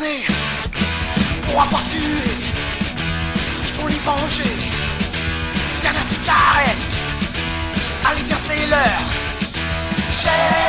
condamnés pour avoir tué. Il faut les venger. Y'en a qui t'arrêtent. Allez, viens, c'est l'heure.